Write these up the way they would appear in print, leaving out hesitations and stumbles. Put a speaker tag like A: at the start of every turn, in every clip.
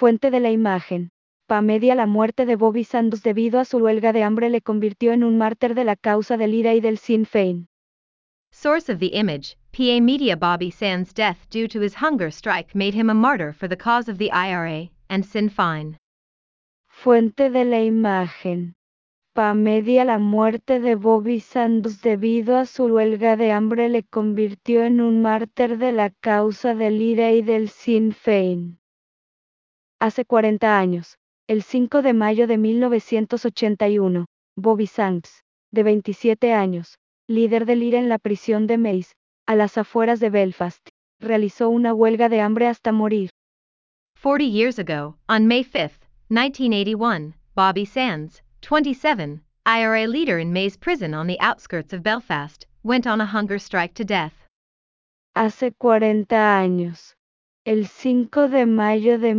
A: Fuente de la imagen. Media. La muerte de Bobby Sands debido a su huelga de hambre le convirtió en un mártir de la causa del IRA y del Sinn Féin.
B: Source of the image, PA Media. Bobby Sands' death due to his hunger strike made him a martyr for the cause of the IRA and Sinn Féin.
A: Fuente de la imagen. Media. La muerte de Bobby Sands debido a su huelga de hambre le convirtió en un mártir de la causa del IRA y del Sinn Féin. Hace 40 años, el 5 de mayo de 1981, Bobby Sands, de 27 años, líder del IRA en la prisión de Mace, a las afueras de Belfast, realizó una huelga de hambre hasta morir.
B: 40 years ago, on May 5, 1981, Bobby Sands, 27, IRA leader in Maze prison on the outskirts of Belfast, went on a hunger strike to death.
A: Hace 40 años, el 5 de mayo de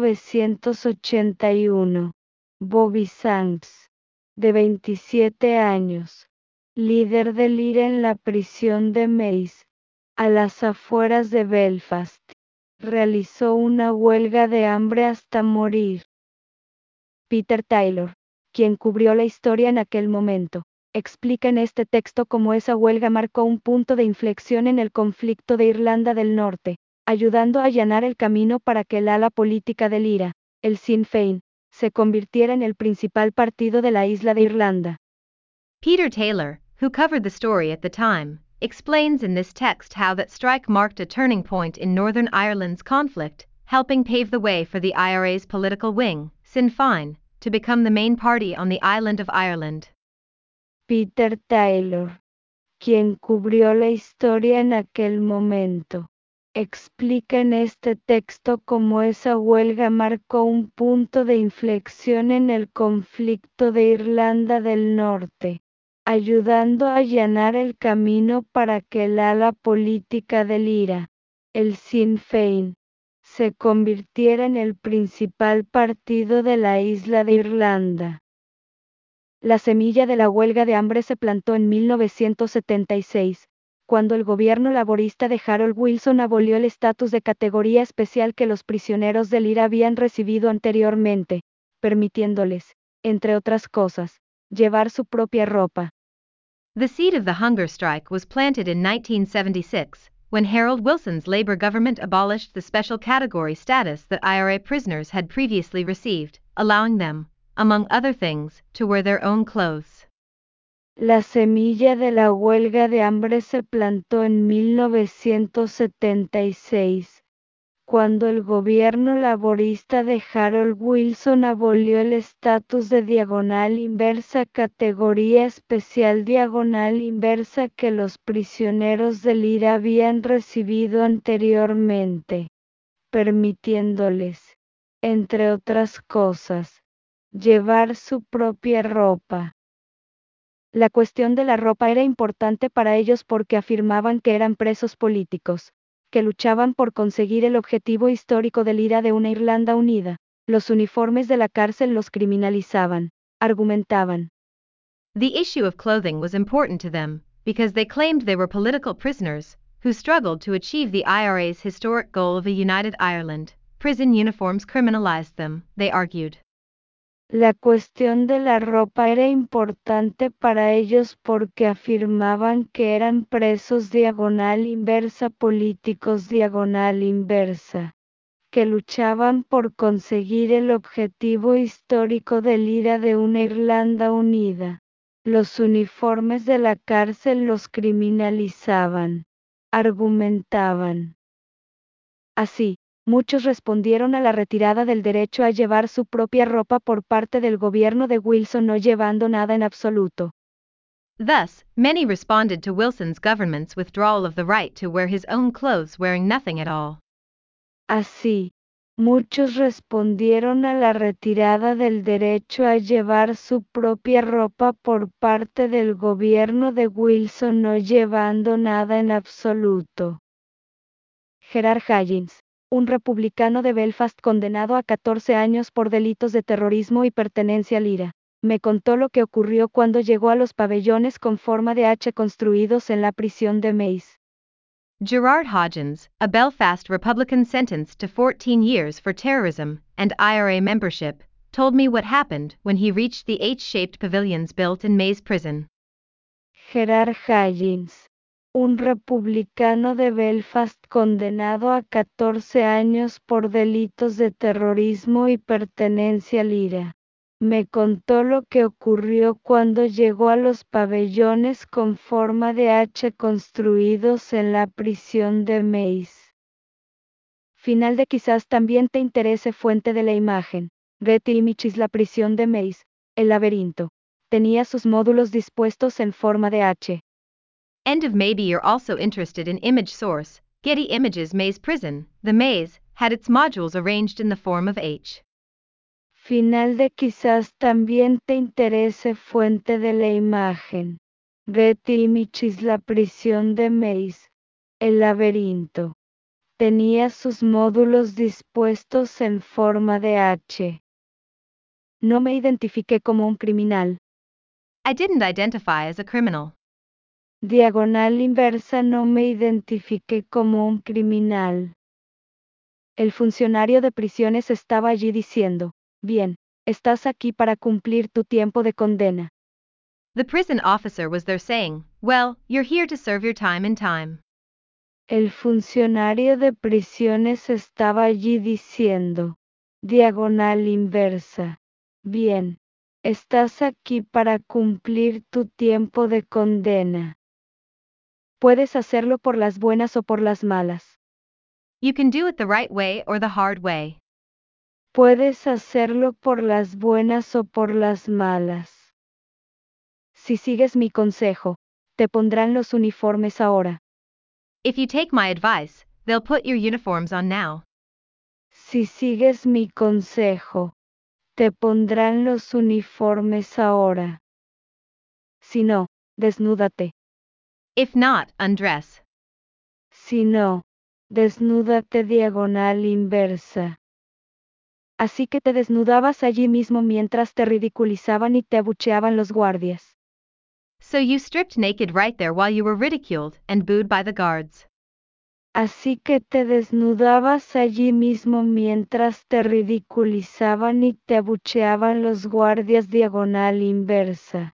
A: 1981, Bobby Sands, de 27 años, líder del IRA en la prisión de Mace, a las afueras de Belfast, realizó una huelga de hambre hasta morir. Peter Taylor, quien cubrió la historia en aquel momento, explica en este texto cómo esa huelga marcó un punto de inflexión en el conflicto de Irlanda del Norte, ayudando a allanar el camino para que el ala política del IRA, el Sinn Féin, se convirtiera en el principal partido de la isla de Irlanda.
B: Peter Taylor, who covered the story at the time, explains in this text how that strike marked a turning point in Northern Ireland's conflict, helping pave the way for the IRA's political wing, Sinn Féin, to become the main party on the island of Ireland.
A: Peter Taylor, quien cubrió la historia en aquel momento, explica en este texto cómo esa huelga marcó un punto de inflexión en el conflicto de Irlanda del Norte, ayudando a allanar el camino para que el ala política del IRA, el Sinn Féin, se convirtiera en el principal partido de la isla de Irlanda. La semilla de la huelga de hambre se plantó en 1976, cuando el gobierno laborista de Harold Wilson abolió el estatus de categoría especial que los prisioneros del IRA habían recibido anteriormente, permitiéndoles, entre otras cosas, llevar su propia ropa.
B: The seed of the hunger strike was planted in 1976, when Harold Wilson's Labour government abolished the special category status that IRA prisoners had previously received, allowing them, among other things, to wear their own clothes.
A: La semilla de la huelga de hambre se plantó en 1976, cuando el gobierno laborista de Harold Wilson abolió el estatus de diagonal inversa categoría especial diagonal inversa que los prisioneros del IRA habían recibido anteriormente, permitiéndoles, entre otras cosas, llevar su propia ropa. La cuestión de la ropa era importante para ellos porque afirmaban que eran presos políticos, que luchaban por conseguir el objetivo histórico del IRA de una Irlanda unida. Los uniformes de la cárcel los criminalizaban, argumentaban.
B: The issue of clothing was important to them, because they claimed they were political prisoners, who struggled to achieve the IRA's historic goal of a united Ireland. Prison uniforms criminalized them, they argued.
A: La cuestión de la ropa era importante para ellos porque afirmaban que eran presos diagonal inversa políticos diagonal inversa, que luchaban por conseguir el objetivo histórico del IRA de una Irlanda unida. Los uniformes de la cárcel los criminalizaban, argumentaban. Así, muchos respondieron a la retirada del derecho a llevar su propia ropa por parte del gobierno de Wilson no llevando nada en absoluto.
B: Thus, many responded to Wilson's government's withdrawal of the right to wear his own clothes wearing nothing at all.
A: Así, muchos respondieron a la retirada del derecho a llevar su propia ropa por parte del gobierno de Wilson no llevando nada en absoluto. Gerard Higgins, un republicano de Belfast condenado a 14 años por delitos de terrorismo y pertenencia al IRA, me contó lo que ocurrió cuando llegó a los pabellones con forma de H construidos en la prisión de Mace.
B: Gerard Higgins, a Belfast Republican sentenced to 14 years for terrorism, and IRA membership, told me what happened when he reached the H-shaped pavilions built in Mays Prison.
A: Gerard Higgins, un republicano de Belfast condenado a 14 años por delitos de terrorismo y pertenencia al IRA, me contó lo que ocurrió cuando llegó a los pabellones con forma de H construidos en la prisión de Mays. Final de quizás también te interese fuente de la imagen. Getty Images. La prisión de Mays, el laberinto, tenía sus módulos dispuestos en forma de H.
B: End of. Maybe you're also interested in image source. Getty Images. Mays Prison, the maze, had its modules arranged in the form of H.
A: Final de quizás también te interese fuente de la imagen. Getty Images. La prisión de Mays, el laberinto, tenía sus módulos dispuestos en forma de H. No me identifiqué como un criminal.
B: I didn't identify as a criminal.
A: Diagonal inversa. No me identifiqué como un criminal. El funcionario de prisiones estaba allí diciendo, bien, estás aquí para cumplir tu tiempo de condena.
B: The prison officer was there saying, well, you're here to serve your time in time.
A: El funcionario de prisiones estaba allí diciendo, diagonal inversa, bien, estás aquí para cumplir tu tiempo de condena. Puedes hacerlo por las buenas o por las malas.
B: You can do it the right way or the hard way.
A: Puedes hacerlo por las buenas o por las malas. Si sigues mi consejo, te pondrán los uniformes ahora.
B: If you take my advice, they'll put your uniforms on now.
A: Si sigues mi consejo, te pondrán los uniformes ahora. Si no, desnúdate.
B: If not, undress.
A: Si no, desnúdate diagonal inversa. Así que te desnudabas allí mismo mientras te ridiculizaban y te abucheaban los guardias.
B: So you stripped naked right there while you were ridiculed and booed by the guards.
A: Así que te desnudabas allí mismo mientras te ridiculizaban y te abucheaban los guardias diagonal inversa.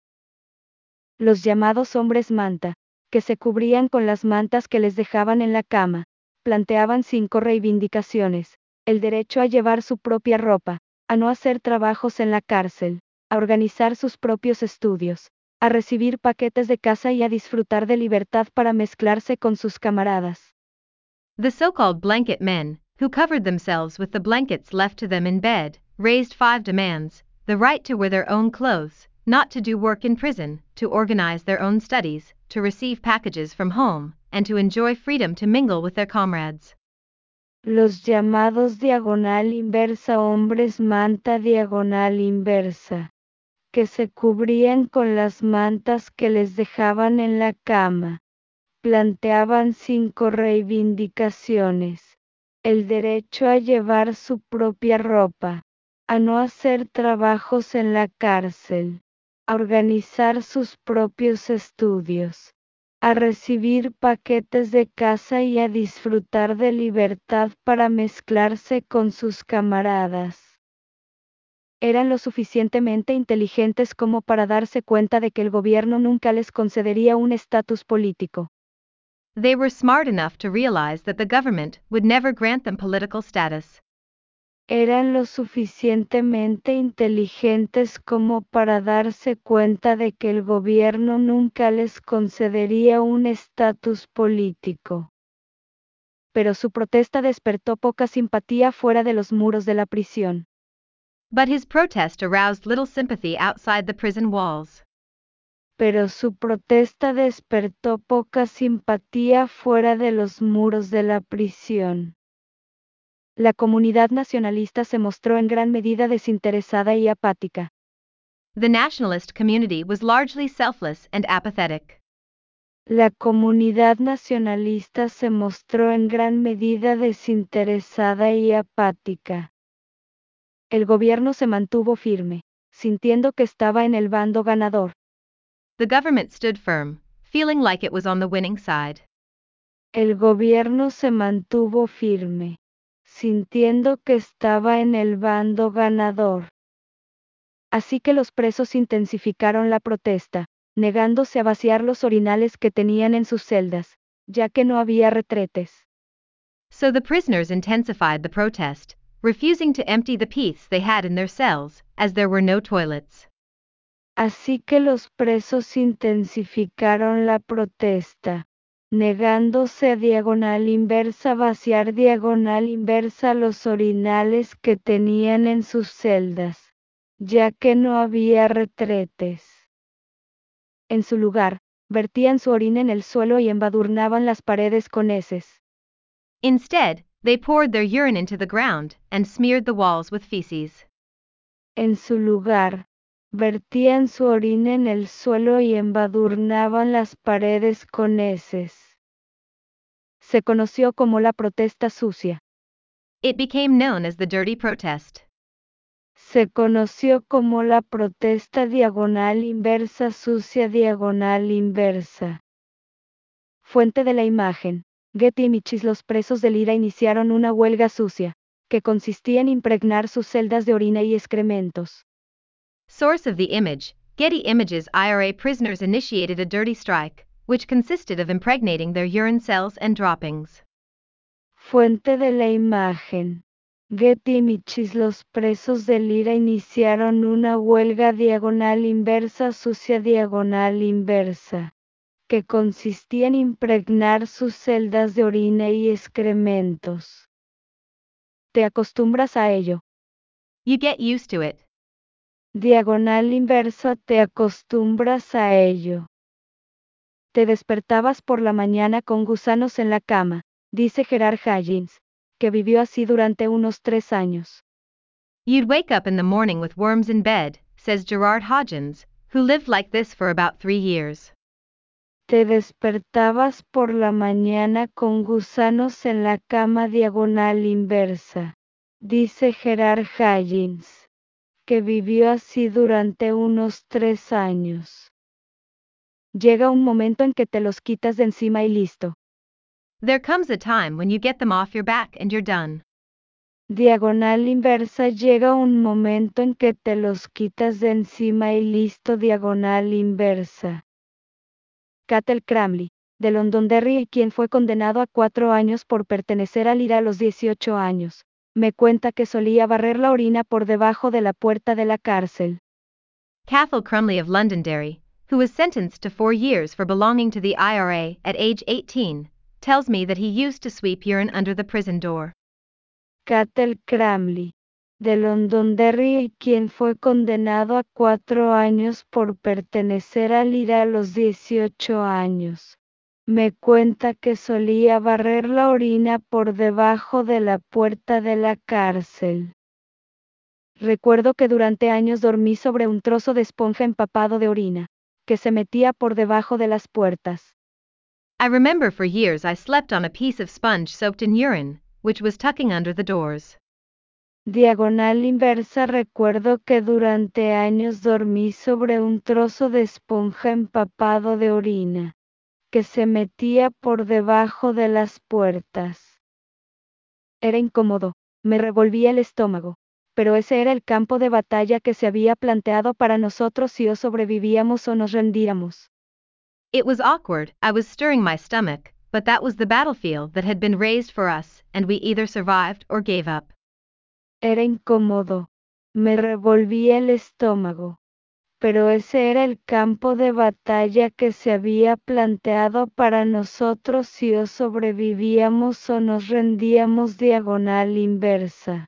A: Los llamados hombres manta, que se cubrían con las mantas que les dejaban en la cama, planteaban 5 reivindicaciones: el derecho a llevar su propia ropa, a no hacer trabajos en la cárcel, a organizar sus propios estudios, a recibir paquetes de casa y a disfrutar de libertad para mezclarse con sus camaradas.
B: The so-called blanket men, who covered themselves with the blankets left to them in bed, raised 5 demands: the right to wear their own clothes, not to do work in prison, to organize their own studies, to receive packages from home, and to enjoy freedom to mingle with their comrades.
A: Los llamados diagonal inversa hombres manta diagonal inversa, que se cubrían con las mantas que les dejaban en la cama, planteaban 5 reivindicaciones: el derecho a llevar su propia ropa, a no hacer trabajos en la cárcel, a organizar sus propios estudios, a recibir paquetes de casa y a disfrutar de libertad para mezclarse con sus camaradas. Eran lo suficientemente inteligentes como para darse cuenta de que el gobierno nunca les concedería un estatus político.
B: They were smart enough to realize that the government would never grant them political status.
A: Eran lo suficientemente inteligentes como para darse cuenta de que el gobierno nunca les concedería un estatus político. Pero su protesta despertó poca simpatía fuera de los muros de la prisión.
B: But his protest aroused little sympathy outside the prison walls.
A: Pero su protesta despertó poca simpatía fuera de los muros de la prisión. La comunidad nacionalista se mostró en gran medida desinteresada y apática.
B: The nationalist community was largely selfless and apathetic.
A: La comunidad nacionalista se mostró en gran medida desinteresada y apática. El gobierno se mantuvo firme, sintiendo que estaba en el bando ganador.
B: The government stood firm, feeling like it was on the winning side.
A: El gobierno se mantuvo firme, sintiendo que estaba en el bando ganador. Así que los presos intensificaron la protesta, negándose a vaciar los orinales que tenían en sus celdas, ya que no había retretes.
B: So the prisoners intensified the protest, refusing to empty the peace they had in their cells, as there were no toilets.
A: Así que los presos intensificaron la protesta, negándose a diagonal inversa vaciar diagonal inversa los orinales que tenían en sus celdas, ya que no había retretes. En su lugar, vertían su orina en el suelo y embadurnaban las paredes con heces.
B: Instead, they poured their urine into the ground and smeared the walls with feces.
A: En su lugar, vertían su orina en el suelo y embadurnaban las paredes con heces. Se conoció como la protesta sucia.
B: It became known as the dirty protest.
A: Se conoció como la protesta diagonal inversa sucia diagonal inversa. Fuente de la imagen. Getty Images. Los presos del IRA iniciaron una huelga sucia, que consistía en impregnar sus celdas de orina y excrementos.
B: Source of the image, Getty Images. IRA prisoners initiated a dirty strike, which consisted of impregnating their urine cells and droppings.
A: Fuente de la imagen. Getty Images. Los presos del IRA iniciaron una huelga diagonal inversa sucia diagonal inversa, que consistía en impregnar sus celdas de orina y excrementos. Te acostumbras a ello.
B: You get used to it.
A: Diagonal inversa. Te acostumbras a ello. Te despertabas por la mañana con gusanos en la cama, dice Gerard Higgins, que vivió así durante unos 3 años.
B: You'd wake up in the morning with worms in bed, says Gerard Hodgins, who lived like this for about 3 years.
A: Te despertabas por la mañana con gusanos en la cama diagonal inversa, dice Gerard Higgins, que vivió así durante unos 3 años. Llega un momento en que te los quitas de encima y listo.
B: There comes a time when you get them off your back and you're done.
A: Diagonal inversa. Llega un momento en que te los quitas de encima y listo. Diagonal inversa. Cathal Cramley, de Londonderry, quien fue condenado a 4 años por pertenecer al IRA a los 18 años, me cuenta que solía barrer la orina por debajo de la puerta de la cárcel.
B: Cathal Crumley of Londonderry, who was sentenced to 4 years for belonging to the IRA at age 18, tells me that he used to sweep urine under the prison door.
A: Cathal Cramley, de Londonderry, quien fue condenado a 4 años por pertenecer al IRA a los 18 años, me cuenta que solía barrer la orina por debajo de la puerta de la cárcel. Recuerdo que durante años dormí sobre un trozo de esponja empapado de orina, que se metía por debajo de las puertas.
B: I remember for years I slept on a piece of sponge soaked in urine, which was tucking under the doors.
A: Diagonal inversa. Recuerdo que durante años dormí sobre un trozo de esponja empapado de orina, que se metía por debajo de las puertas. Era incómodo, me revolvía el estómago, pero ese era el campo de batalla que se había planteado para nosotros si o sobrevivíamos o nos rendíamos.
B: It was awkward, I was stirring my stomach, but that was the battlefield that had been raised for us, and we either survived or gave up.
A: Era incómodo, me revolvía el estómago, pero ese era el campo de batalla que se había planteado para nosotros si o sobrevivíamos o nos rendíamos. Diagonal inversa.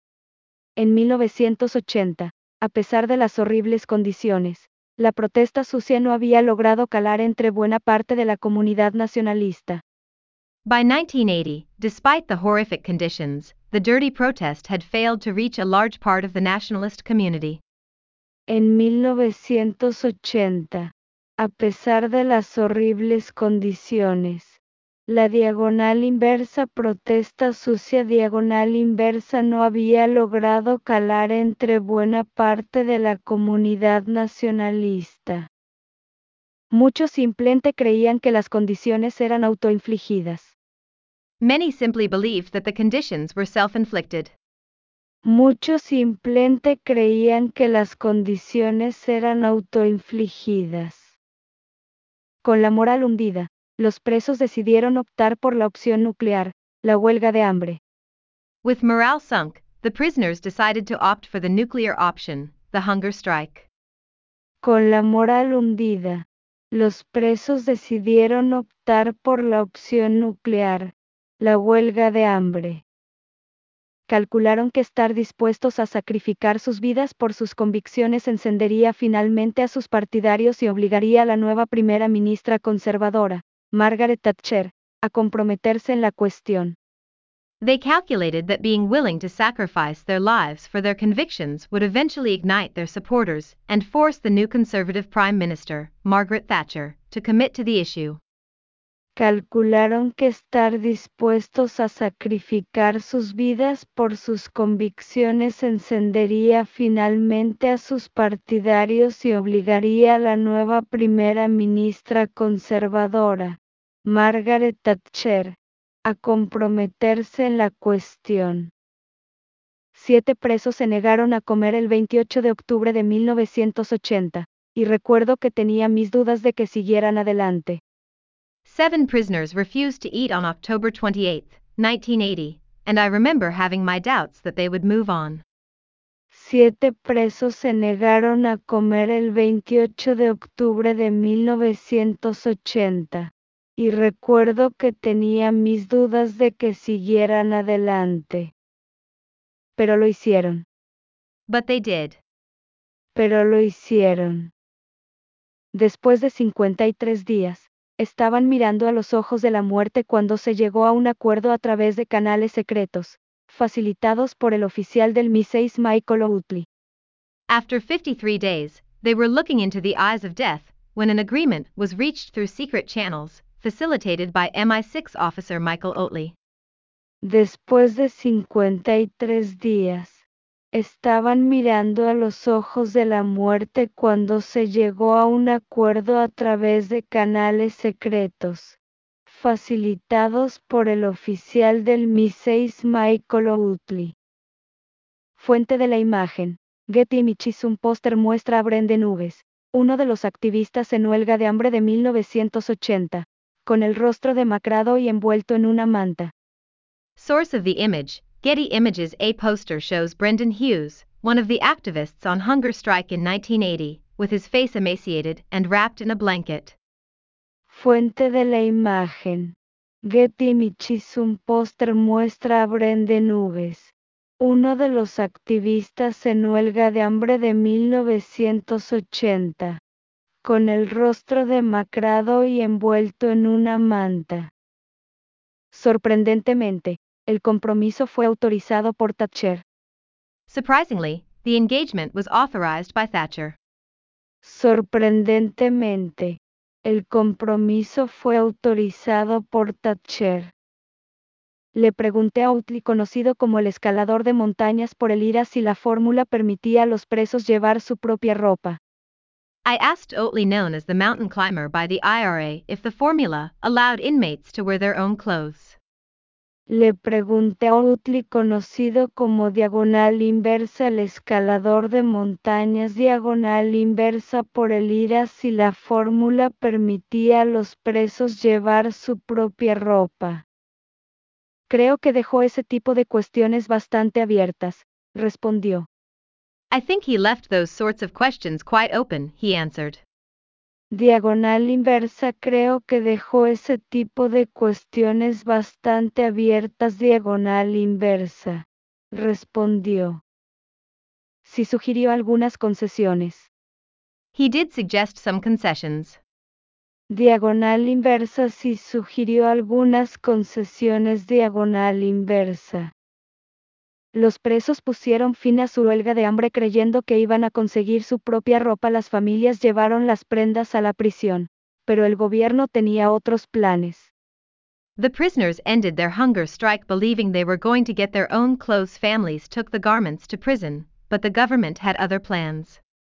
A: En 1980, a pesar de las horribles condiciones, la protesta sucia no había logrado calar entre buena parte de la comunidad nacionalista.
B: By 1980, despite the horrific conditions, the dirty protest had failed to reach a large part of the nationalist community.
A: En 1980, a pesar de las horribles condiciones, la diagonal inversa protesta sucia diagonal inversa no había logrado calar entre buena parte de la comunidad nacionalista. Muchos simplemente creían que las condiciones eran autoinfligidas.
B: Many simply believed that the conditions were self-inflicted.
A: Muchos simplemente creían que las condiciones eran autoinfligidas. Con la moral hundida, los presos decidieron optar por la opción nuclear, la huelga de hambre.
B: With morale sunk, the prisoners decided to opt for the nuclear option, the hunger strike.
A: Con la moral hundida, los presos decidieron optar por la opción nuclear, la huelga de hambre. Calcularon que estar dispuestos a sacrificar sus vidas por sus convicciones encendería finalmente a sus partidarios y obligaría a la nueva primera ministra conservadora, Margaret Thatcher, a comprometerse en la cuestión.
B: They calculated that being willing to sacrifice their lives for their convictions would eventually ignite their supporters and force the new Conservative Prime Minister, Margaret Thatcher, to commit to the issue.
A: Calcularon que estar dispuestos a sacrificar sus vidas por sus convicciones encendería finalmente a sus partidarios y obligaría a la nueva primera ministra conservadora, Margaret Thatcher, a comprometerse en la cuestión. 7 presos se negaron a comer el 28 de octubre de 1980, y recuerdo que tenía mis dudas de que siguieran adelante.
B: 7 prisoners refused to eat on October 28, 1980, and I remember having my doubts that they would move on.
A: 7 presos se negaron a comer el 28 de octubre de 1980, y recuerdo que tenía mis dudas de que siguieran adelante. Pero lo hicieron.
B: But they did.
A: Pero lo hicieron. Después de 53 días, estaban mirando a los ojos de la muerte cuando se llegó a un acuerdo a través de canales secretos, facilitados por el oficial del MI6 Michael Oatley.
B: After 53 days, they were looking into the eyes of death when an agreement was reached through secret channels, facilitated by MI6 officer Michael Oatley.
A: Después de 53 días, estaban mirando a los ojos de la muerte cuando se llegó a un acuerdo a través de canales secretos, facilitados por el oficial del MI6 Michael Oatley. Fuente de la imagen: Getty Images. Un póster muestra a Brendan Hughes, uno de los activistas en huelga de hambre de 1980, con el rostro demacrado y envuelto en una manta.
B: Source of the image, Getty Images. A poster shows Brendan Hughes, one of the activists on hunger strike in 1980, with his face emaciated and wrapped in a blanket.
A: Fuente de la imagen: Getty Images. Un póster muestra a Brendan Hughes, uno de los activistas en huelga de hambre de 1980, con el rostro demacrado y envuelto en una manta. Sorprendentemente, el compromiso fue autorizado por Thatcher.
B: Surprisingly, the engagement was authorized by Thatcher.
A: Sorprendentemente, el compromiso fue autorizado por Thatcher. Le pregunté a Oatley, conocido como el escalador de montañas por el IRA, si la fórmula permitía a los presos llevar su propia ropa.
B: I asked Oatley, known as the mountain climber by the IRA, if the formula allowed inmates to wear their own clothes.
A: Le pregunté a Oatley, conocido como diagonal inversa, el escalador de montañas diagonal inversa por el IRA, si la fórmula permitía a los presos llevar su propia ropa. Creo que dejó ese tipo de cuestiones bastante abiertas, respondió.
B: I think he left those sorts of questions quite open, he answered.
A: Diagonal inversa: creo que dejó ese tipo de cuestiones bastante abiertas. Diagonal inversa, respondió. Sí sugirió algunas concesiones.
B: He did suggest some concessions.
A: Diagonal inversa: sí sugirió algunas concesiones. Diagonal inversa. Los presos pusieron fin a su huelga de hambre creyendo que iban a conseguir su propia ropa. Las familias llevaron las prendas a la prisión, pero el gobierno tenía otros planes.
B: The prisoners ended their hunger strike believing they were going to get their own clothes. Families took the garments to prison, but the government had other plans.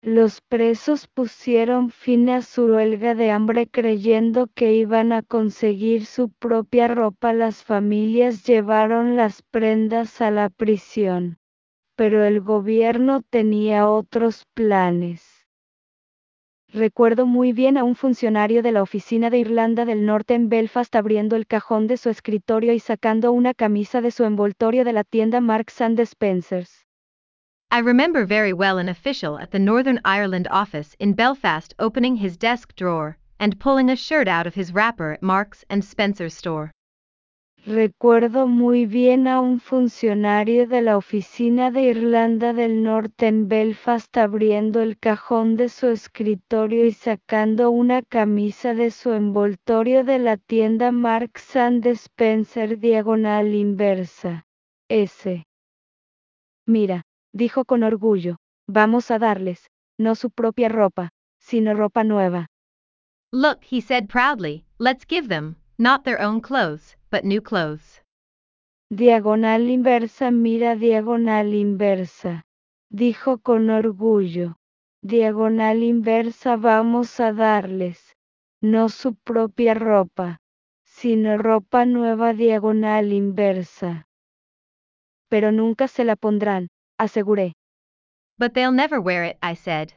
A: Los presos pusieron fin a su huelga de hambre creyendo que iban a conseguir su propia ropa. Las familias llevaron las prendas a la prisión, pero el gobierno tenía otros planes. Recuerdo muy bien a un funcionario de la oficina de Irlanda del Norte en Belfast abriendo el cajón de su escritorio y sacando una camisa de su envoltorio de la tienda Marks and Spencer's.
B: I remember very well an official at the Northern Ireland office in Belfast opening his desk drawer and pulling a shirt out of his wrapper at Marks and Spencer's store.
A: Recuerdo muy bien a un funcionario de la oficina de Irlanda del Norte en Belfast abriendo el cajón de su escritorio y sacando una camisa de su envoltorio de la tienda Marks and Spencer diagonal inversa. S. Mira, dijo con orgullo, vamos a darles, no su propia ropa, sino ropa nueva.
B: Look, he said proudly, let's give them, not their own clothes, but new clothes.
A: Diagonal inversa, mira diagonal inversa. Dijo con orgullo. Diagonal inversa, vamos a darles, no su propia ropa, sino ropa nueva diagonal inversa. Pero nunca se la pondrán, aseguré.
B: But they'll never wear it, I said.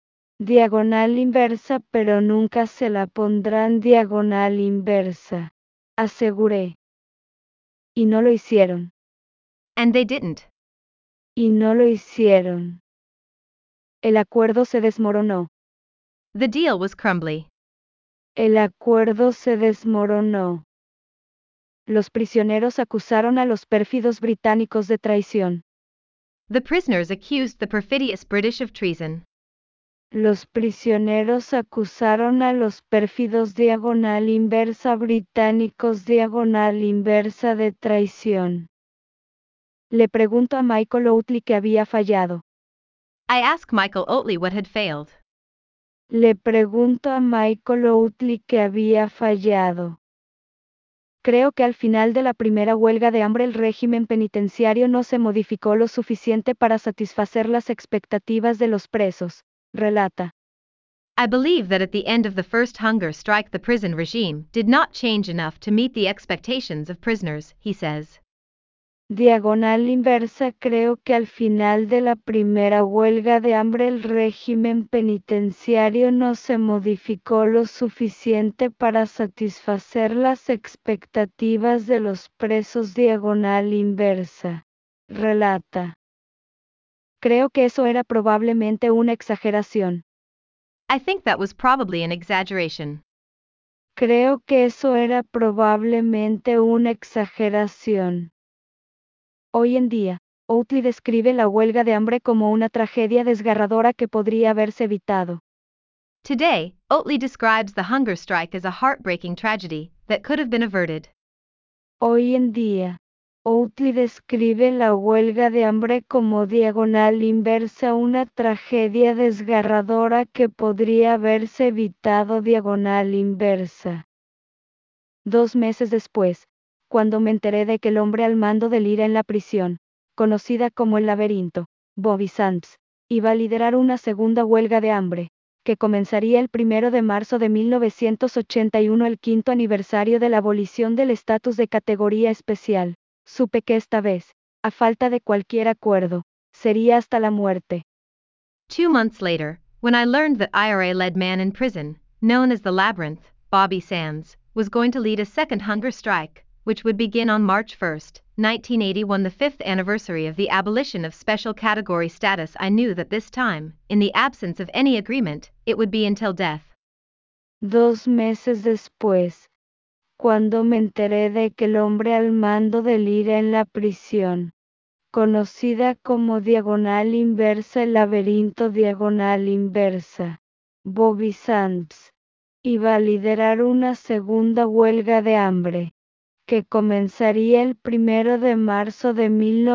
A: Diagonal inversa, pero nunca se la pondrán diagonal inversa, aseguré. Y no lo hicieron.
B: And they didn't.
A: Y no lo hicieron. El acuerdo se desmoronó.
B: The deal was crumbly.
A: El acuerdo se desmoronó. Los prisioneros acusaron a los pérfidos británicos de traición.
B: The prisoners accused the perfidious British of treason.
A: Los prisioneros acusaron a los pérfidos diagonal inversa británicos diagonal inversa de traición. Le pregunto a Michael Oatley qué había fallado.
B: I asked Michael Oatley what had failed.
A: Le pregunto a Michael Oatley qué había fallado. Creo que al final de la primera huelga de hambre el régimen penitenciario no se modificó lo suficiente para satisfacer las expectativas de los presos, relata.
B: I believe that at the end of the first hunger strike the prison regime did not change enough to meet the expectations of prisoners, he says.
A: Diagonal inversa, creo que al final de la primera huelga de hambre el régimen penitenciario no se modificó lo suficiente para satisfacer las expectativas de los presos diagonal inversa, relata. Creo que eso era probablemente una exageración.
B: I think that was probably an exaggeration.
A: Creo que eso era probablemente una exageración. Hoy en día, Oatley describe la huelga de hambre como una tragedia desgarradora que podría haberse evitado.
B: Today, Oatley describes the hunger strike as a heartbreaking tragedy that could have been averted.
A: Hoy en día, Oatley describe la huelga de hambre como diagonal inversa, una tragedia desgarradora que podría haberse evitado diagonal inversa. 2 meses después, cuando me enteré de que el hombre al mando del IRA en la prisión, conocida como el laberinto, Bobby Sands, iba a liderar una segunda huelga de hambre, que comenzaría el 1 de marzo de 1981, el quinto aniversario de la abolición del estatus de categoría especial, supe que esta vez, a falta de cualquier acuerdo, sería hasta la muerte.
B: 2 months later, when I learned that IRA-led man in prison, known as the Labyrinth, Bobby Sands, was going to lead a second hunger strike, which would begin on March 1, 1981, the 5th anniversary of the abolition of special category status, I knew that this time, in the absence of any agreement, it would be until death.
A: 2 meses después, cuando me enteré de que el hombre al mando del IRA en la prisión, conocida como diagonal inversa, el laberinto diagonal inversa, Bobby Sands, iba a liderar una segunda huelga de hambre, que comenzaría el 1 de marzo de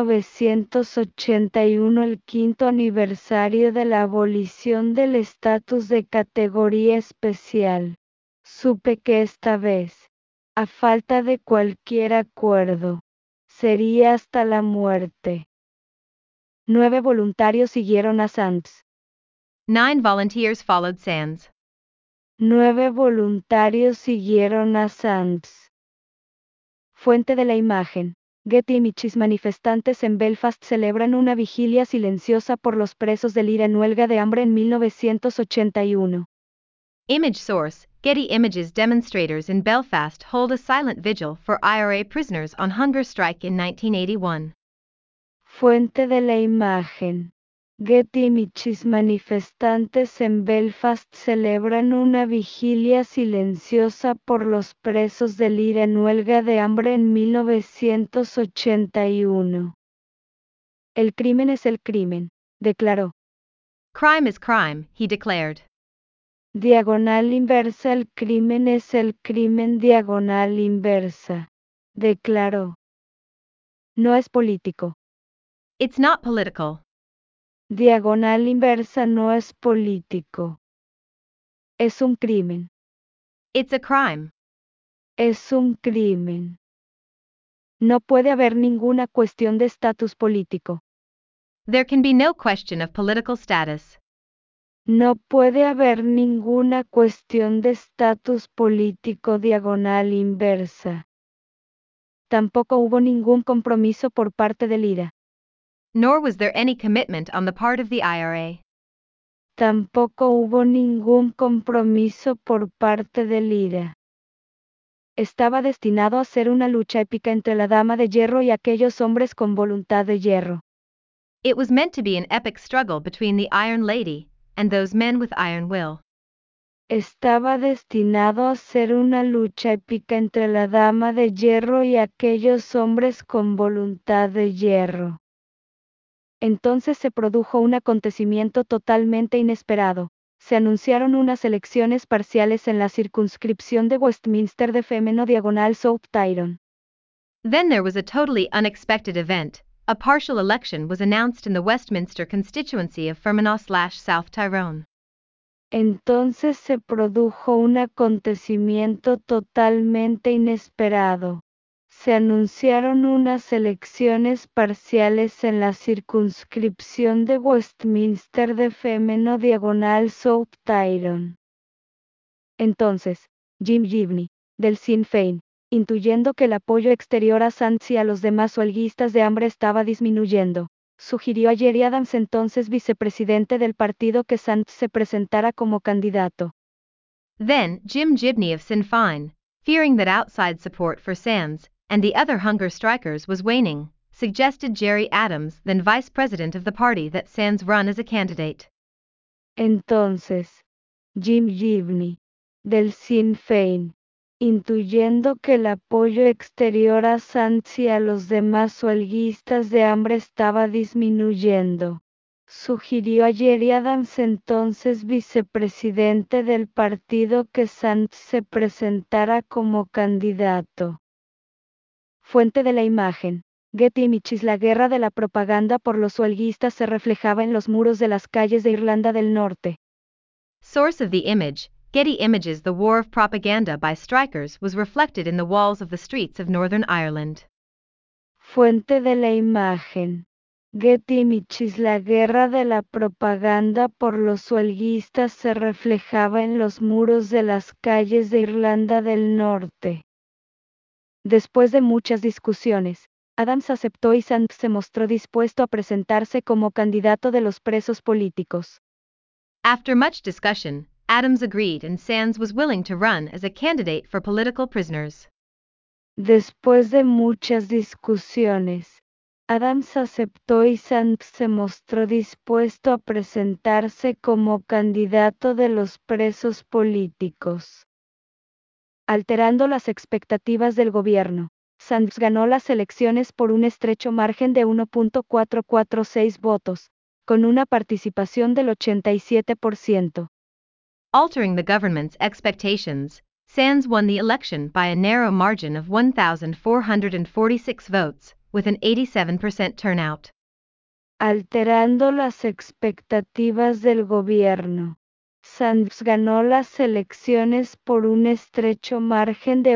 A: 1981, el quinto aniversario de la abolición del estatus de categoría especial. Supe que esta vez, a falta de cualquier acuerdo, sería hasta la muerte. 9 voluntarios siguieron a Sands.
B: 9 volunteers followed Sands.
A: 9 voluntarios siguieron a Sands. Fuente de la imagen. Getty Images. Manifestantes en Belfast celebran una vigilia silenciosa por los presos del IRA en huelga de hambre en 1981.
B: Image source, Getty Images. Demonstrators in Belfast hold a silent vigil for IRA prisoners on hunger strike in 1981.
A: Fuente de la imagen. Getty Images. Manifestantes en Belfast celebran una vigilia silenciosa por los presos del IRA en huelga de hambre en 1981. El crimen es el crimen, declaró.
B: Crime is crime, he declared.
A: Diagonal inversa. El crimen es el crimen. Diagonal inversa, declaró. No es político.
B: It's not political.
A: Diagonal inversa. No es político. Es un crimen.
B: It's a crime.
A: Es un crimen. No puede haber ninguna cuestión de estatus político.
B: There can be no question of political status.
A: No puede haber ninguna cuestión de estatus político. Diagonal inversa. Tampoco hubo ningún compromiso por parte del IRA.
B: Nor was there any commitment on the part of the IRA.
A: Tampoco hubo ningún compromiso por parte del IRA. Estaba destinado a ser una lucha épica entre la Dama de Hierro y aquellos hombres con voluntad de hierro.
B: It was meant to be an epic struggle between the Iron Lady and those men with iron will.
A: Estaba destinado a ser una lucha épica entre la Dama de Hierro y aquellos hombres con voluntad de hierro. Entonces se produjo un acontecimiento totalmente inesperado. Se anunciaron unas elecciones parciales en la circunscripción de Westminster de Femeno Diagonal South Tyrone.
B: Then there was a totally unexpected event. A partial election was announced in the Westminster constituency of Fermanagh/South Tyrone.
A: Entonces se produjo un acontecimiento totalmente inesperado. Se anunciaron unas elecciones parciales en la circunscripción de Westminster de Femeno Diagonal South Tyrone. Entonces, Jim Gibney, del Sinn Féin, intuyendo que el apoyo exterior a Sands y a los demás huelguistas de hambre estaba disminuyendo, sugirió a Gerry Adams, entonces vicepresidente del partido, que Sands se presentara como candidato.
B: Then, Jim Gibney of Sinn Féin, fearing that outside support for Sands and the other hunger strikers was waning, suggested Gerry Adams, then vice president of the party, that Sands run as a candidate.
A: Entonces, Jim Gibney, del Sinn Féin, intuyendo que el apoyo exterior a Sands y a los demás huelguistas de hambre estaba disminuyendo, sugirió a Gerry Adams, entonces vicepresidente del partido, que Sands se presentara como candidato. Fuente de la imagen. Getty Images. La guerra de la propaganda por los huelguistas se reflejaba en los muros de las calles de Irlanda del Norte.
B: Source of the image, Getty Images. The war of propaganda by strikers was reflected in the walls of the streets of Northern Ireland.
A: Fuente de la imagen. Getty Images. La guerra de la propaganda por los huelguistas se reflejaba en los muros de las calles de Irlanda del Norte. Después de muchas discusiones, Adams aceptó y Sands se mostró dispuesto a presentarse como candidato de los presos políticos.
B: After much discussion, Adams agreed and Sands was willing to run as a candidate for political prisoners.
A: Después de muchas discusiones, Adams aceptó y Sands se mostró dispuesto a presentarse como candidato de los presos políticos. Alterando las expectativas del gobierno, Sands ganó las elecciones por un estrecho margen de 1.446 votos, con una participación del 87%.
B: Altering the government's expectations, Sands won the election by a narrow margin of 1,446 votes, with an 87% turnout.
A: Alterando las expectativas del gobierno, Sands ganó las elecciones por un estrecho margen de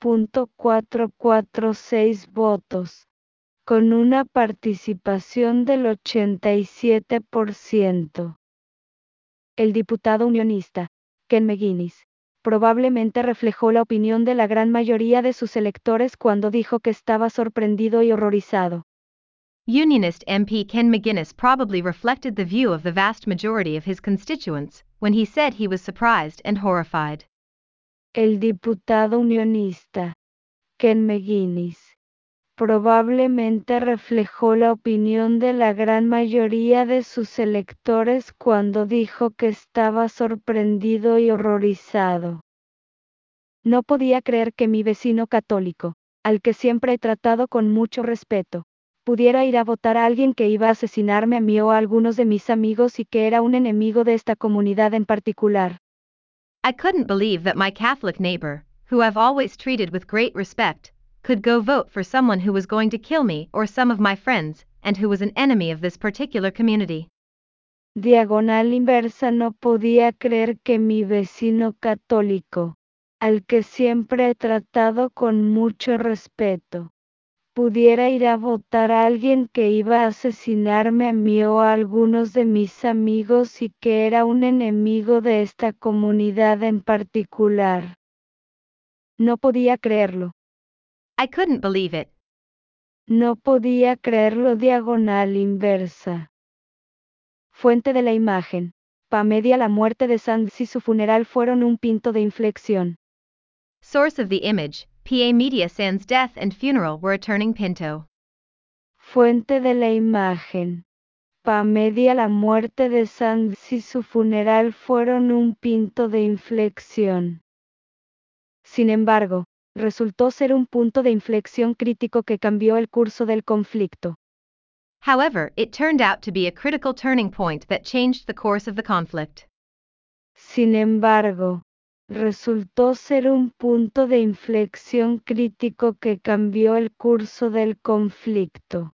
A: 1.446 votos, con una participación del 87%. El diputado unionista, Ken McGuinness, probablemente reflejó la opinión de la gran mayoría de sus electores cuando dijo que estaba sorprendido y horrorizado.
B: Unionist MP Ken McGuinness probably reflected the view of the vast majority of his constituents when he said he was surprised and horrified.
A: El diputado unionista, Ken McGuinness, probablemente reflejó la opinión de la gran mayoría de sus electores cuando dijo que estaba sorprendido y horrorizado. No podía creer que mi vecino católico, al que siempre he tratado con mucho respeto, pudiera ir a votar a alguien que iba a asesinarme a mí o a algunos de mis amigos y que era un enemigo de esta comunidad en particular.
B: I couldn't believe that my Catholic neighbor, who I've always treated with great respect, could go vote for someone who was going to kill me or some of my friends, and who was an enemy of this particular community.
A: Diagonal inversa. No podía creer que mi vecino católico, al que siempre he tratado con mucho respeto, pudiera ir a votar a alguien que iba a asesinarme a mí o a algunos de mis amigos y que era un enemigo de esta comunidad en particular. No podía creerlo.
B: I couldn't believe it.
A: No podía creerlo. Diagonal inversa. Fuente de la imagen. PA-Media. La muerte de Sands y su funeral fueron un punto de inflexión.
B: Source of the image, PA Media. Sands' death and funeral were a turning pinto.
A: Fuente de la imagen. PA-Media. La muerte de Sands y su funeral fueron un punto de inflexión. Sin embargo, resultó ser un punto de inflexión crítico que cambió el curso del conflicto.
B: However, it turned out to be a critical turning point that changed the course of the conflict.
A: Sin embargo, resultó ser un punto de inflexión crítico que cambió el curso del conflicto.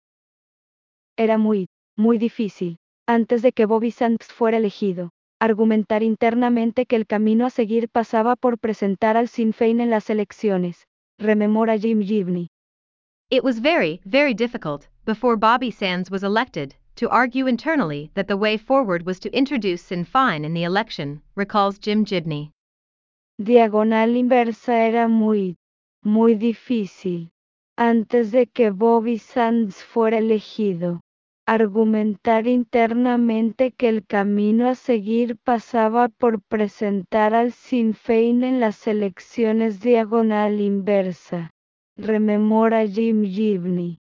A: Era muy difícil, antes de que Bobby Sands fuera elegido, argumentar internamente que el camino a seguir pasaba por presentar al Sinn Féin en las elecciones, rememora Jim Gibney.
B: It was very difficult, before Bobby Sands was elected, to argue internally that the way forward was to introduce Sinn Féin in the election, recalls Jim Gibney.
A: Diagonal inversa. Era muy difícil, antes de que Bobby Sands fuera elegido, argumentar internamente que el camino a seguir pasaba por presentar al Sinn Féin en las elecciones. Diagonal inversa. Rememora Jim Gibney.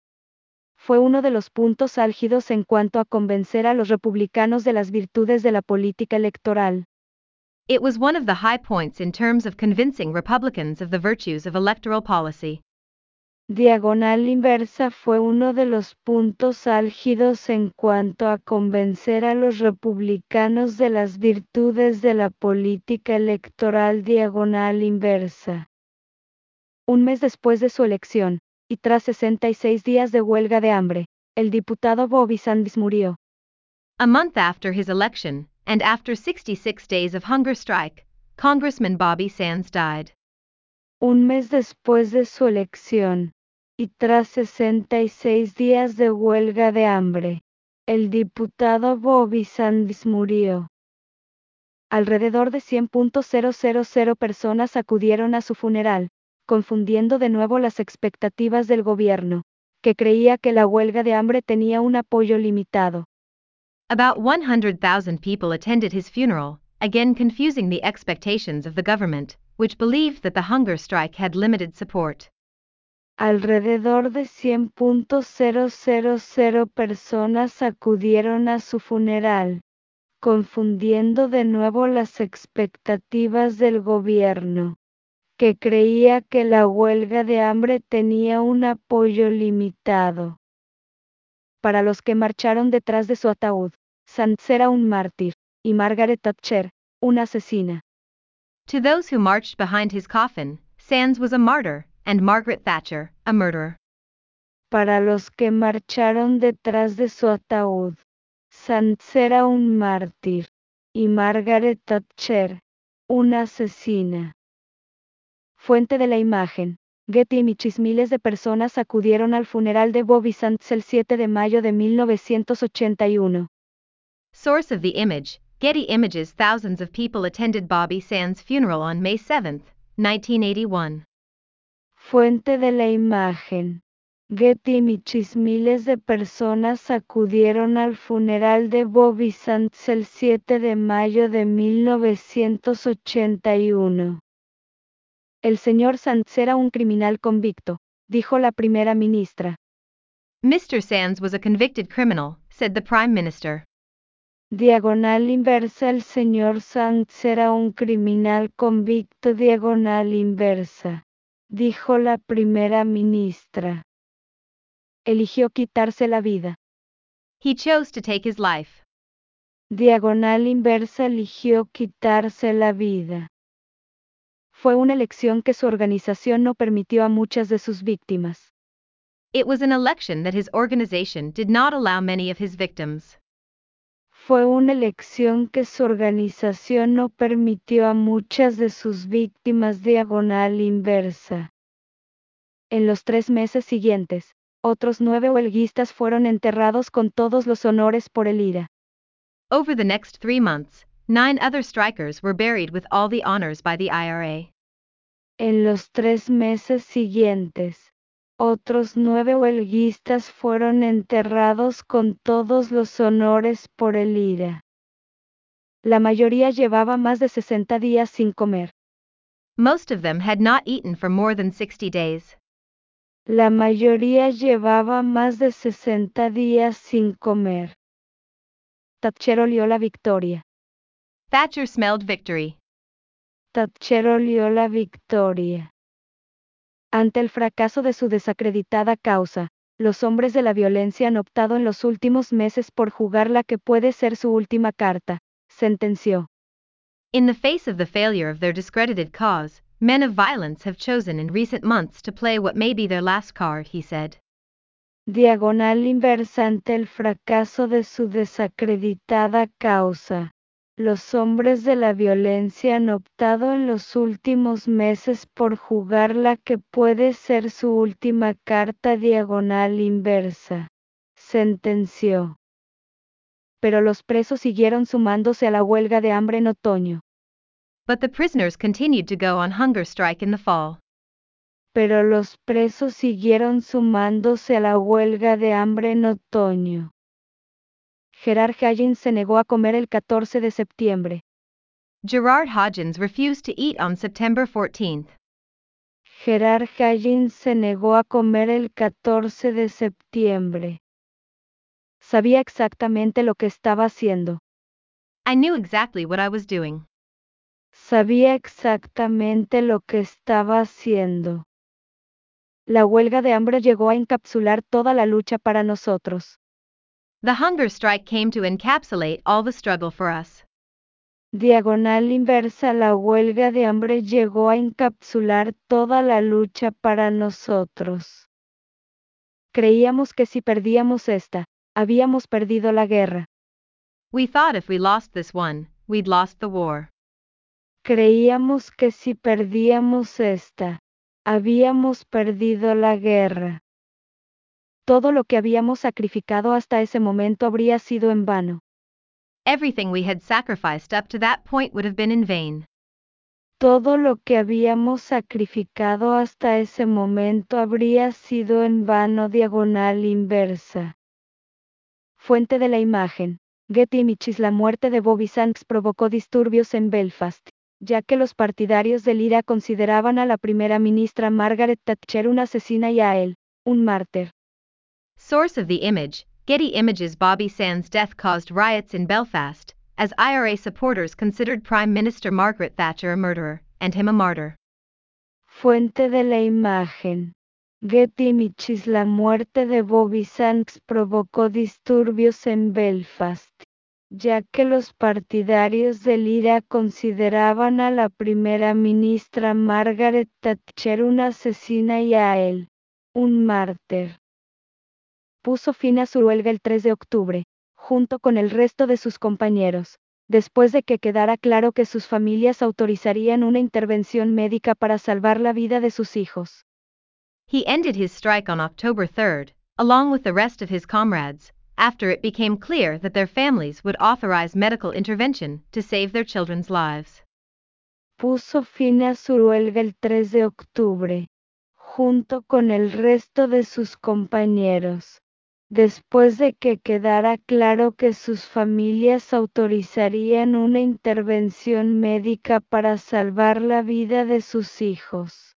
A: Fue uno de los puntos álgidos en cuanto a convencer a los republicanos de las virtudes de la política electoral.
B: It was one of the high points in terms of convincing Republicans of the virtues of electoral policy.
A: Diagonal inversa. Fue uno de los puntos álgidos en cuanto a convencer a los republicanos de las virtudes de la política electoral. Diagonal inversa. Un mes después de su elección, y tras 66 días de huelga de hambre, el diputado Bobby Sands murió.
B: A month after his election, and after 66 days of hunger strike, Congressman Bobby Sands died.
A: Un mes después de su elección, y tras 66 días de huelga de hambre, el diputado Bobby Sands murió. Alrededor de 100.000 personas acudieron a su funeral, confundiendo de nuevo las expectativas del gobierno, que creía que la huelga de hambre tenía un apoyo limitado.
B: About 100,000 people attended his funeral, again confusing the expectations of the government, which believed that the hunger strike had limited support.
A: Alrededor de 100.000 personas acudieron a su funeral, confundiendo de nuevo las expectativas del gobierno, que creía que la huelga de hambre tenía un apoyo limitado. Para los que marcharon detrás de su ataúd, Sands era un mártir, y Margaret Thatcher, una asesina.
B: To those who marched behind his coffin, Sands was a martyr, and Margaret Thatcher, a murderer.
A: Para los que marcharon detrás de su ataúd, Sands era un mártir, y Margaret Thatcher, una asesina. Fuente de la imagen. Getty Images. Miles de personas acudieron al funeral de Bobby Sands el 7 de mayo de 1981.
B: Source of the image, Getty Images. Thousands of people attended Bobby Sands' funeral on May 7, 1981.
A: Fuente de la imagen. Getty Images. Miles de personas acudieron al funeral de Bobby Sands el 7 de mayo de 1981. El señor Sands era un criminal convicto, dijo la primera ministra.
B: Mr. Sands was a convicted criminal, said the Prime Minister.
A: Diagonal inversa. El señor Sands era un criminal convicto. Diagonal inversa, dijo la primera ministra. Eligió quitarse la vida.
B: He chose to take his life.
A: Diagonal inversa. Eligió quitarse la vida. Fue una elección que su organización no permitió a muchas de sus víctimas.
B: It was an election that his organization did not allow many of his victims.
A: Fue una elección que su organización no permitió a muchas de sus víctimas. Diagonal inversa. En los 3 meses siguientes, otros 9 huelguistas fueron enterrados con todos los honores por el IRA.
B: Over the next 3 months, 9 other strikers were buried with all the honors by the IRA.
A: En los 3 meses siguientes, otros 9 huelguistas fueron enterrados con todos los honores por el IRA. La mayoría llevaba más de 60 días sin comer.
B: Most of them had not eaten for more than 60 days.
A: La mayoría llevaba más de 60 días sin comer. Thatcher olió la victoria.
B: Thatcher smelled victory.
A: Thatcher olió la victoria. Ante el fracaso de su desacreditada causa, los hombres de la violencia han optado en los últimos meses por jugar la que puede ser su última carta, sentenció.
B: In the face of the failure of their discredited cause, men of violence have chosen in recent months to play what may be their last card, he said.
A: Diagonal inversa. Ante el fracaso de su desacreditada causa, los hombres de la violencia han optado en los últimos meses por jugar la que puede ser su última carta. Diagonal inversa, sentenció. Pero los presos siguieron sumándose a la huelga de hambre en otoño.
B: But the prisoners continued to go on hunger strike in the fall.
A: Pero los presos siguieron sumándose a la huelga de hambre en otoño. Gerard Higgins se negó a comer el 14 de septiembre.
B: Gerard Hodgins refused to eat on September 14th.
A: Gerard Higgins se negó a comer el 14 de septiembre. Sabía exactamente lo que estaba haciendo.
B: I knew exactly what I was doing.
A: Sabía exactamente lo que estaba haciendo. La huelga de hambre llegó a encapsular toda la lucha para nosotros.
B: The hunger strike came to encapsulate all the struggle for us.
A: Diagonal inversa. La huelga de hambre llegó a encapsular toda la lucha para nosotros. Creíamos que si perdíamos esta, habíamos perdido la guerra.
B: We thought if we lost this one, we'd lost the war.
A: Creíamos que si perdíamos esta, habíamos perdido la guerra. Todo lo que habíamos sacrificado hasta ese momento habría sido en vano.
B: Everything we had sacrificed up to that point would have been in vain.
A: Todo lo que habíamos sacrificado hasta ese momento habría sido en vano. Diagonal inversa. Fuente de la imagen. Getty Images. La muerte de Bobby Sands provocó disturbios en Belfast, ya que los partidarios del IRA consideraban a la primera ministra Margaret Thatcher una asesina y a él, un mártir.
B: Source of the image, Getty Images. Bobby Sands' death caused riots in Belfast, as IRA supporters considered Prime Minister Margaret Thatcher a murderer, and him a martyr.
A: Fuente de la imagen. Getty Images. La muerte de Bobby Sands provocó disturbios en Belfast, ya que los partidarios del IRA consideraban a la primera ministra Margaret Thatcher una asesina y a él, un mártir. Puso fin a su huelga el 3 de octubre, junto con el resto de sus compañeros, después de que quedara claro que sus familias autorizarían una intervención médica para salvar la vida de sus hijos.
B: He ended his strike on October 3, along with the rest of his comrades, after it became clear that their families would authorize medical intervention to save their children's lives.
A: Puso fin a su huelga el 3 de octubre, junto con el resto de sus compañeros, después de que quedara claro que sus familias autorizarían una intervención médica para salvar la vida de sus hijos.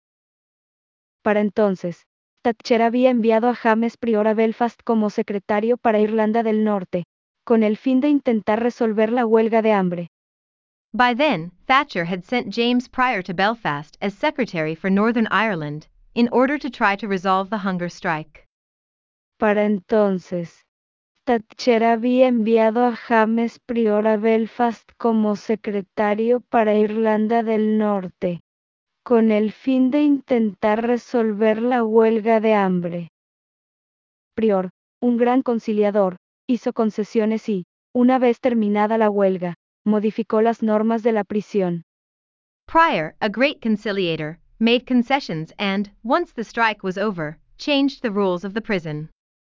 A: Para entonces, Thatcher había enviado a James Prior a Belfast como secretario para Irlanda del Norte, con el fin de intentar resolver la huelga de hambre.
B: By then, Thatcher had sent James Prior to Belfast as Secretary for Northern Ireland, in order to try to resolve the hunger strike.
A: Para entonces, Thatcher había enviado a James Prior a Belfast como secretario para Irlanda del Norte, con el fin de intentar resolver la huelga de hambre. Prior, un gran conciliador, hizo concesiones y, una vez terminada la huelga, modificó las normas de la prisión.
B: Prior, a great conciliator, made concessions and, once the strike was over, changed the rules of the prison.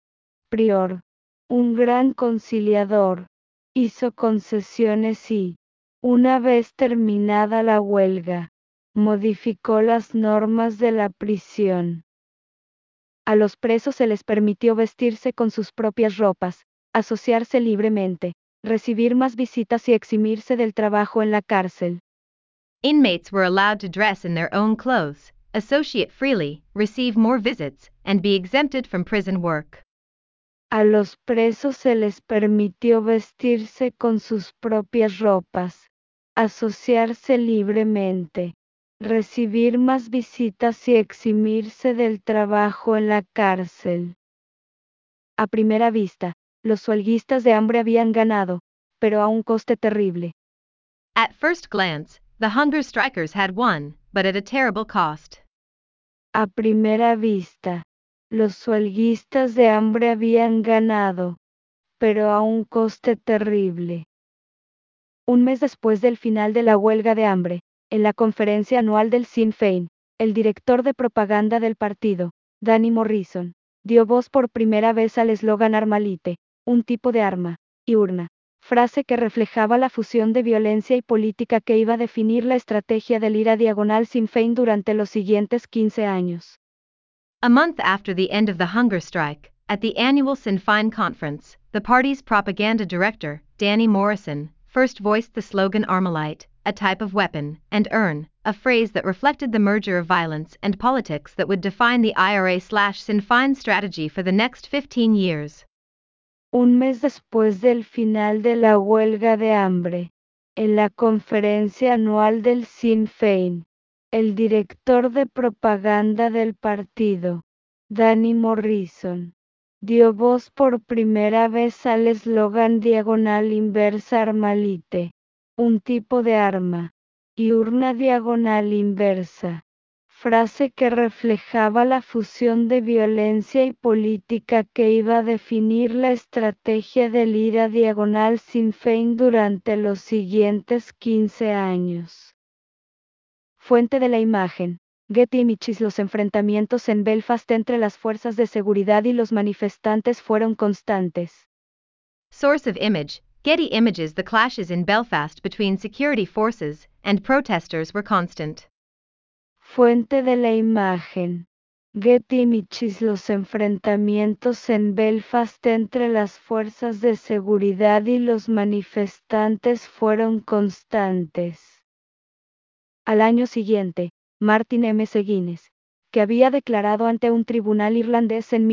A: Prior, un gran conciliador, hizo concesiones y, una vez terminada la huelga, modificó las normas de la prisión. A los presos se les permitió vestirse con sus propias ropas, asociarse libremente, recibir más visitas y eximirse del trabajo en la cárcel.
B: Inmates were allowed to dress in their own clothes, associate freely, receive more visits, and be exempted from prison work.
A: A los presos se les permitió vestirse con sus propias ropas, asociarse libremente, recibir más visitas y eximirse del trabajo en la cárcel. A primera vista, los huelguistas de hambre habían ganado, pero a un coste terrible.
B: At first glance, the hunger strikers had won, but at a terrible cost.
A: A primera vista, los huelguistas de hambre habían ganado, pero a un coste terrible. Un mes después del final de la huelga de hambre, en la conferencia anual del Sinn Féin, el director de propaganda del partido, Danny Morrison, dio voz por primera vez al eslogan Armalite, un tipo de arma, y urna, frase que reflejaba la fusión de violencia y política que iba a definir la estrategia del IRA diagonal Sinn Féin durante los siguientes 15 años.
B: A month after the end of the hunger strike, at the annual Sinn Féin conference, the party's propaganda director, Danny Morrison, first voiced the slogan Armalite, a type of weapon, and urn, a phrase that reflected the merger of violence and politics that would define the IRA/Sinn Féin strategy for the next 15 years.
A: Un mes después del final de la huelga de hambre, en la conferencia anual del Sinn Féin, el director de propaganda del partido, Danny Morrison, dio voz por primera vez al eslogan diagonal inversa Armalite, un tipo de arma, y urna diagonal inversa, frase que reflejaba la fusión de violencia y política que iba a definir la estrategia del IRA diagonal Sinn Féin durante los siguientes 15 años. Fuente de la imagen, Getty Images. Los enfrentamientos en Belfast entre las fuerzas de seguridad y los manifestantes fueron constantes.
B: Source of image, Getty Images. The clashes in Belfast between security forces and protesters were constant.
A: Fuente de la imagen, Getty Images. Los enfrentamientos en Belfast entre las fuerzas de seguridad y los manifestantes fueron constantes. Al año siguiente, Martin McGuinness, que había declarado ante un tribunal irlandés en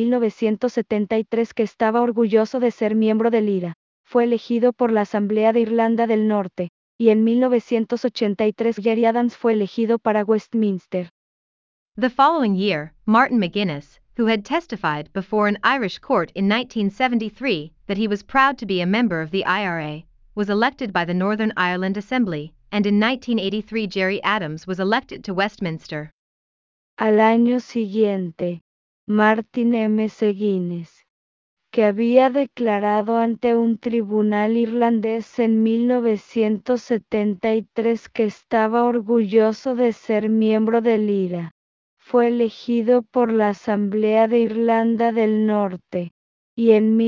A: 1973 que estaba orgulloso de ser miembro del IRA, fue elegido por la Asamblea de Irlanda del Norte, y en 1983 Gerry Adams fue elegido para Westminster.
B: The following year, Martin McGuinness, who had testified before an Irish court in 1973 that he was proud to be a member of the IRA, was elected by the Northern Ireland Assembly, and in 1983 Gerry Adams was elected to Westminster.
A: Al año siguiente, Martin McGuinness, que había declarado ante un tribunal irlandés en 1973 que estaba orgulloso de ser miembro del IRA, fue elegido por la Asamblea de Irlanda del Norte, y en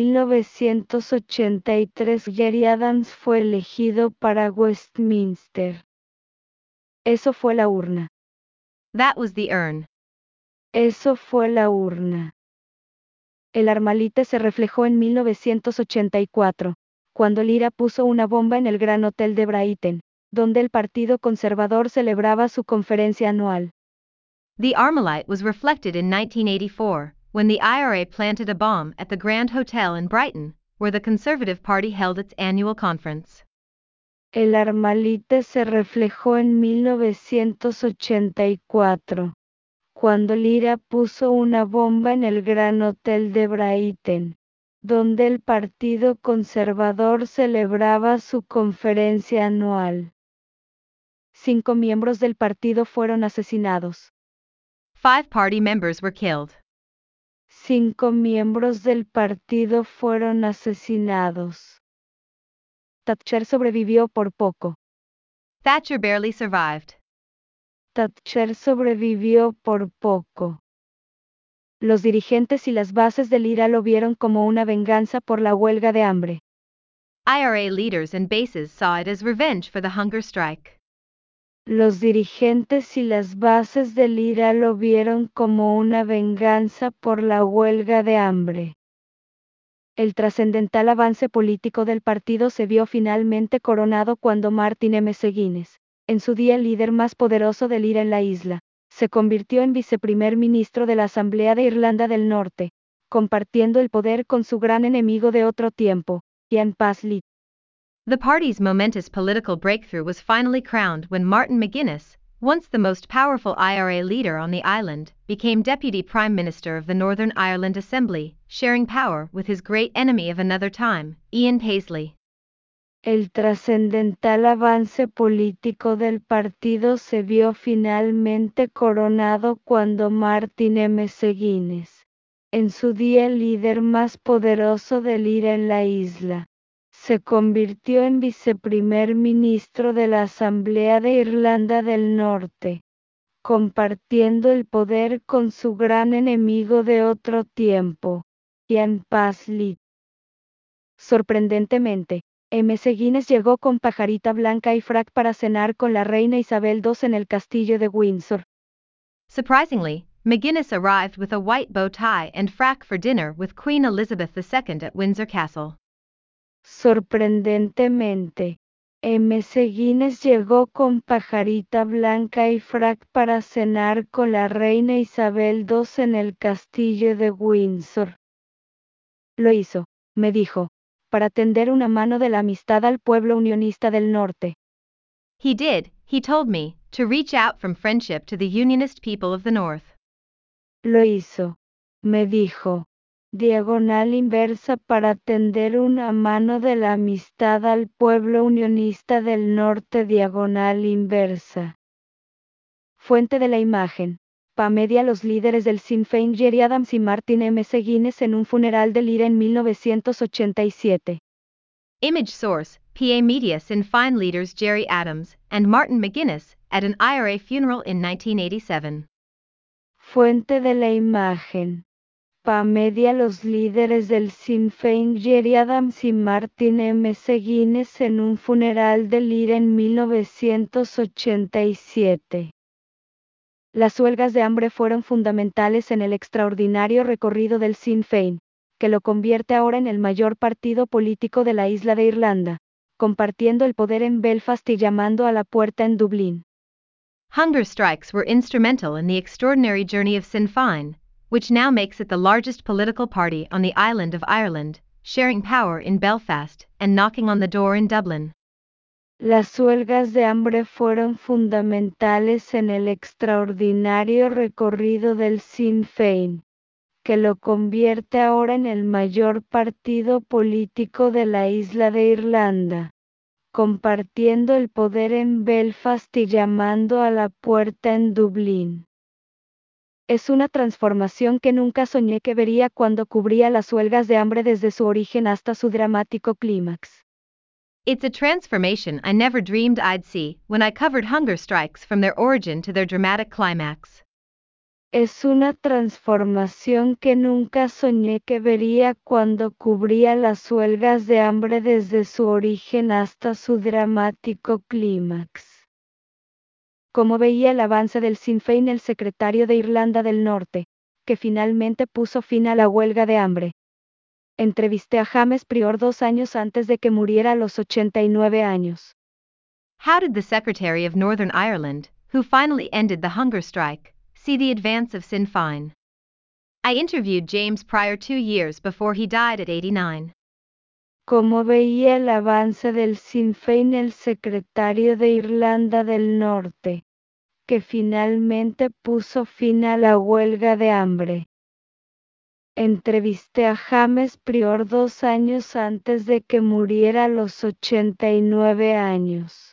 A: 1983 Gerry Adams fue elegido para Westminster. Eso fue la urna.
B: That was the urn.
A: Eso fue la urna. El Armalite se reflejó en 1984, cuando Lira puso una bomba en el Gran Hotel de Brighton, donde el Partido Conservador celebraba su conferencia anual.
B: The Armalite was reflected in 1984, when the IRA planted a bomb at the Grand Hotel in Brighton, where the Conservative Party held its annual conference.
A: El Armalite se reflejó en 1984, cuando Lira puso una bomba en el Gran Hotel de Brighton, donde el Partido Conservador celebraba su conferencia anual. 5 miembros del partido fueron asesinados.
B: 5 party members were killed.
A: 5 miembros del partido fueron asesinados. Thatcher sobrevivió por poco.
B: Thatcher barely survived.
A: Thatcher sobrevivió por poco. Los dirigentes y las bases del IRA lo vieron como una venganza por la huelga de hambre.
B: IRA leaders and bases saw it as revenge for the hunger strike.
A: Los dirigentes y las bases del IRA lo vieron como una venganza por la huelga de hambre. El trascendental avance político del partido se vio finalmente coronado cuando Martin McGuinness, en su día el líder más poderoso del IRA en la isla, se convirtió en viceprimer ministro de la Asamblea de Irlanda del Norte, compartiendo el poder con su gran enemigo de otro tiempo, Ian Paisley.
B: The party's momentous political breakthrough was finally crowned when Martin McGuinness, once the most powerful IRA leader on the island, became Deputy Prime Minister of the Northern Ireland Assembly, sharing power with his great enemy of another time, Ian Paisley.
A: El trascendental avance político del partido se vio finalmente coronado cuando Martin McGuinness, en su día el líder más poderoso del IRA en la isla, se convirtió en viceprimer ministro de la Asamblea de Irlanda del Norte, compartiendo el poder con su gran enemigo de otro tiempo, Ian Paisley. Sorprendentemente, McGuinness llegó con pajarita blanca y frac para cenar con la reina Isabel II en el castillo de Windsor.
B: Surprisingly, McGuinness arrived with a white bow tie and frack for dinner with Queen Elizabeth II at Windsor Castle.
A: Sorprendentemente, McGuinness llegó con pajarita blanca y frac para cenar con la reina Isabel II en el castillo de Windsor. Lo hizo, me dijo, para tender una mano de la amistad al pueblo unionista del norte.
B: He did, he told me, to reach out from friendship to the Unionist people of the North.
A: Lo hizo, me dijo, diagonal inversa para tender una mano de la amistad al pueblo unionista del norte diagonal inversa. Fuente de la imagen. PA-Media. Los líderes del Sinn Féin Gerry Adams y Martin McGuinness en un funeral del IRA en 1987.
B: Image source, PA-Media. Sinn Féin leaders Gerry Adams and Martin McGuinness at an IRA funeral in 1987.
A: Fuente de la imagen. PA-Media. Los líderes del Sinn Féin Gerry Adams y Martin McGuinness en un funeral del IRA en 1987. Las huelgas de hambre fueron fundamentales en el extraordinario recorrido del Sinn Féin, que lo convierte ahora en el mayor partido político de la isla de Irlanda, compartiendo el poder en Belfast y llamando a la puerta en Dublín.
B: Hunger strikes were instrumental in the extraordinary journey of Sinn Féin, which now makes it the largest political party on the island of Ireland, sharing power in Belfast and knocking on the door in Dublin.
A: Las huelgas de hambre fueron fundamentales en el extraordinario recorrido del Sinn Féin, que lo convierte ahora en el mayor partido político de la isla de Irlanda, compartiendo el poder en Belfast y llamando a la puerta en Dublín. Es una transformación que nunca soñé que vería cuando cubría las huelgas de hambre desde su origen hasta su dramático clímax.
B: It's a transformation I never dreamed I'd see when I covered hunger strikes from their origin to their dramatic climax.
A: Es una transformación que nunca soñé que vería cuando cubría las huelgas de hambre desde su origen hasta su dramático clímax. Como veía el avance del Sinn Féin, el secretario de Irlanda del Norte, que finalmente puso fin a la huelga de hambre. Entrevisté a James Prior 2 años antes de que muriera a los 89 años.
B: How did the Secretary of Northern Ireland, who finally ended the hunger strike, see the advance of Sinn Féin? I interviewed James Prior 2 years before he died at 89.
A: Como veía el avance del Sinn Féin, el secretario de Irlanda del Norte, que finalmente puso fin a la huelga de hambre. Entrevisté a James Prior 2 años antes de que muriera a los 89 años.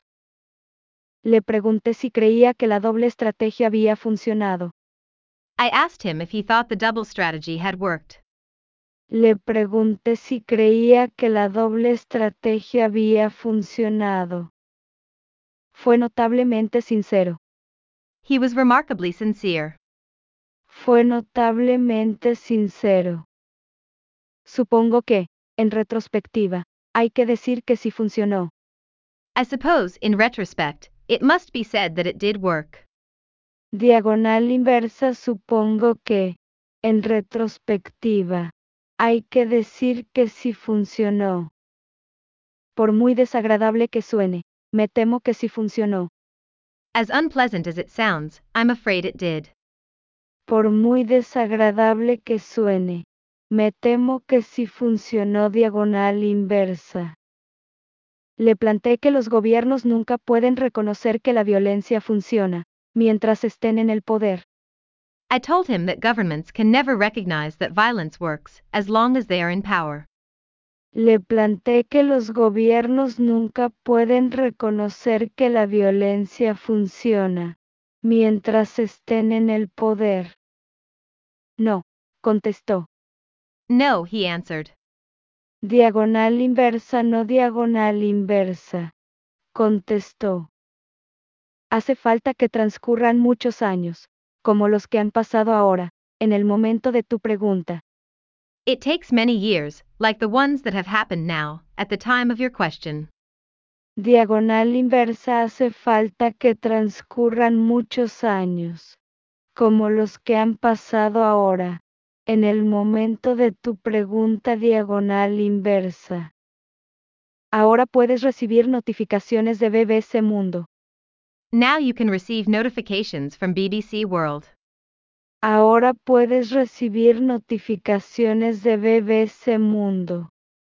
A: Le pregunté si creía que la doble estrategia había funcionado.
B: I asked him if he thought the double strategy had worked.
A: Le pregunté si creía que la doble estrategia había funcionado. Fue notablemente sincero.
B: He was remarkably sincere.
A: Fue notablemente sincero. Supongo que, en retrospectiva, hay que decir que sí funcionó.
B: I suppose, in retrospect, it must be said that it did work.
A: Diagonal inversa. Supongo que, en retrospectiva, hay que decir que sí funcionó. Por muy desagradable que suene, me temo que sí funcionó.
B: As unpleasant as it sounds, I'm afraid it did.
A: Por muy desagradable que suene, me temo que sí funcionó. Diagonal inversa. Le planteé que los gobiernos nunca pueden reconocer que la violencia funciona, mientras estén en el poder.
B: I told him that governments can never recognize that violence works as long as they are in power.
A: Le planteé que los gobiernos nunca pueden reconocer que la violencia funciona, mientras estén en el poder. No, contestó.
B: No, he answered.
A: Diagonal inversa. No. Diagonal inversa. Contestó. Hace falta que transcurran muchos años, como los que han pasado ahora, en el momento de tu pregunta.
B: It takes many years, like the ones that have happened now, at the time of your question.
A: Diagonal inversa. Hace falta que transcurran muchos años, como los que han pasado ahora, en el momento de tu pregunta. Diagonal inversa. Ahora puedes recibir notificaciones de BBC Mundo.
B: Now you can receive notifications from BBC World.
A: Ahora puedes recibir notificaciones de BBC Mundo.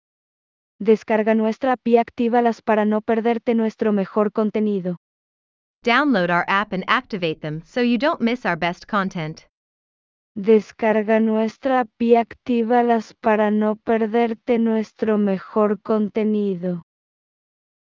A: Descarga nuestra app y actívalas para no perderte nuestro mejor contenido.
B: Download our app and activate them so you don't miss our best content.
A: Descarga nuestra app y actívalas para no perderte nuestro mejor contenido.